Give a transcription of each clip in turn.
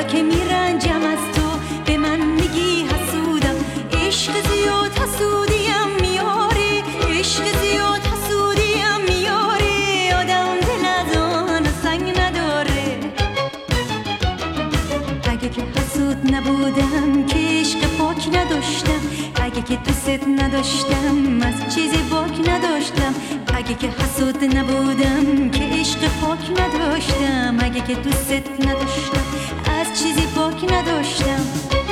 حالا که میرنجم از تو به من میگی حسودم. عشق زیاد حسودیم میاری، عشق زیاد حسودیم میاری. آدم دل از آن سنگ نداره. اگه که حسود نبودم که عشق پاک نداشتم، اگه که دوست نداشتم از چیزی باک نداشتم. اگه که حسود نبودم که عشق پاک نداشتم، اگه که دوست نداشتم از چیزی باک نداشتم.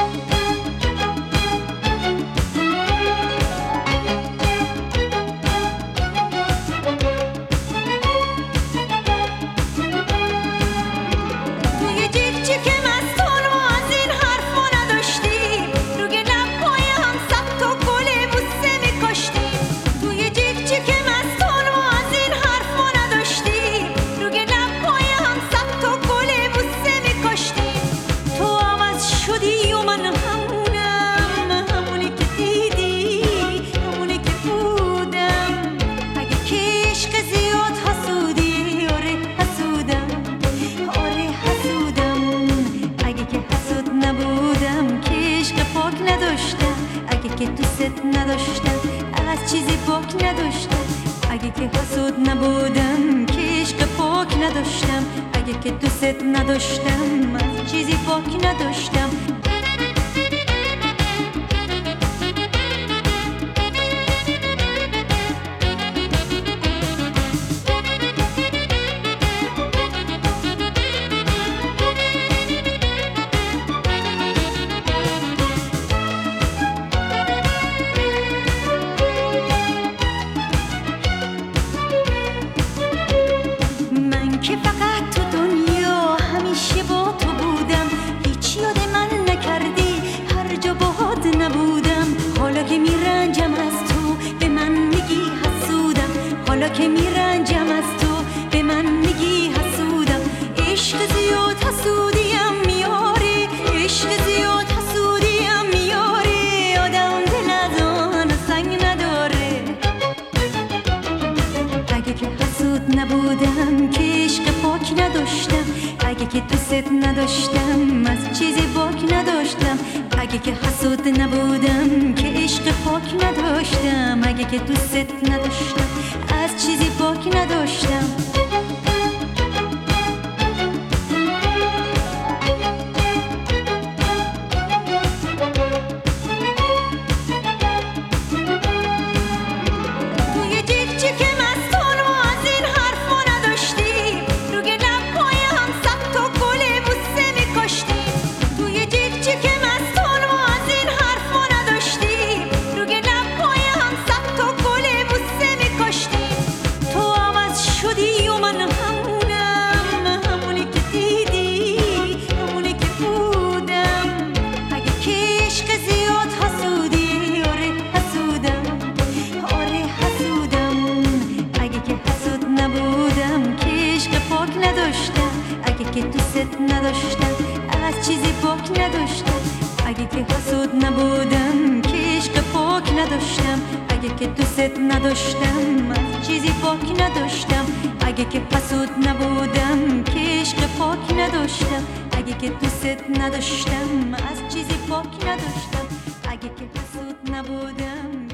که دوست نداشتم از چیزی باک نداشتم، اگه که حسود نبودم که عشق پاک نداشتم، اگه که دوست نداشتم از چیزی باک نداشتم. که فقط تو دنیا همیشه با تو بودم، هیچ یاد من نکردی هر جا باهات نبودم. حالا که میرنجم از تو به من میگی حسودم، حالا که میرنجم از تو به من میگی حسودم. عشق زیاد حسودیم میاری، عشق زیاد حسودیم میاری. آدم دل از آن سنگ نداره. اگه که حسود نبودم که عشق پاک نداشتم، اگه که دوست نداشتم از چیزی باک نداشتم. اگه که حسود نبودم که عشق پاک نداشتم، اگه که دوست نداشتم از چیزی باک نداشتم. اگه که دوست نداشتم از چیزی باک نداشتم، اگه که حسود نبودم که عشق پاک نداشتم، اگه که دوست نداشتم از چیزی باک نداشتم. اگه که حسود نبودم که عشق پاک نداشتم، اگه که دوست نداشتم از چیزی باک نداشتم. اگه که حسود نبودم